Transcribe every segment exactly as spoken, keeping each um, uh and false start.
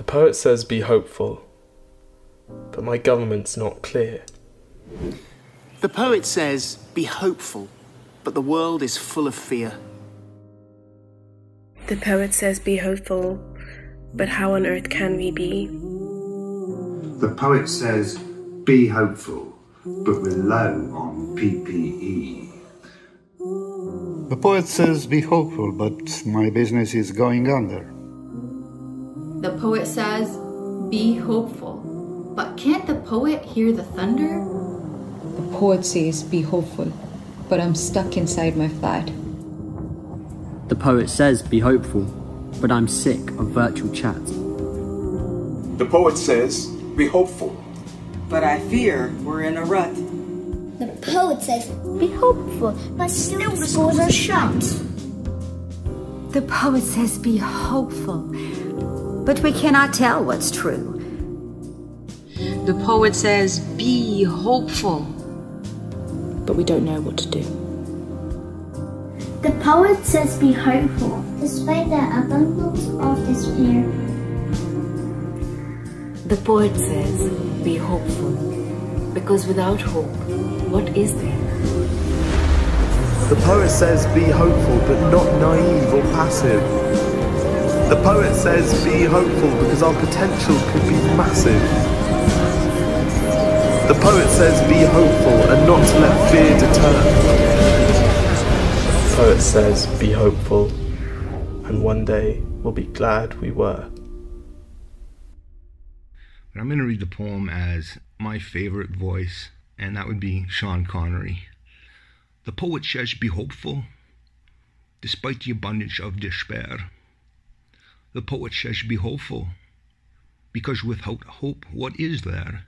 poet says be hopeful, but my government's not clear. The poet says be hopeful, but the world is full of fear. The poet says be hopeful, but how on earth can we be? The poet says be hopeful, but we're low on P P E. The poet says be hopeful, but my business is going under. The poet says be hopeful, but can't the poet hear the thunder? The poet says be hopeful, but I'm stuck inside my flat. The poet says be hopeful, but I'm sick of virtual chat. The poet says be hopeful, but I fear we're in a rut. The poet says be hopeful, but still the schools are shut. The poet says be hopeful, but we cannot tell what's true. The poet says be hopeful, but we don't know what to do. The poet says be hopeful, despite the abundance of despair. The poet says be hopeful, because without hope, what is there? The poet says be hopeful, but not naive or passive. The poet says be hopeful because our potential could be massive. The poet says be hopeful and not to let fear deter. The poet says be hopeful, and one day we'll be glad we were. I'm going to read the poem as my favorite voice, and that would be Sean Connery. The poet says be hopeful, despite the abundance of despair. The poet says be hopeful, because without hope, what is there?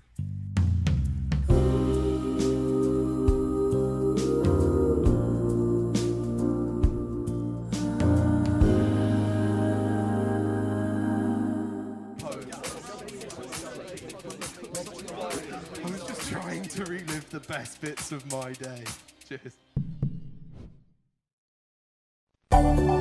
I was just trying to relive the best bits of my day. Cheers.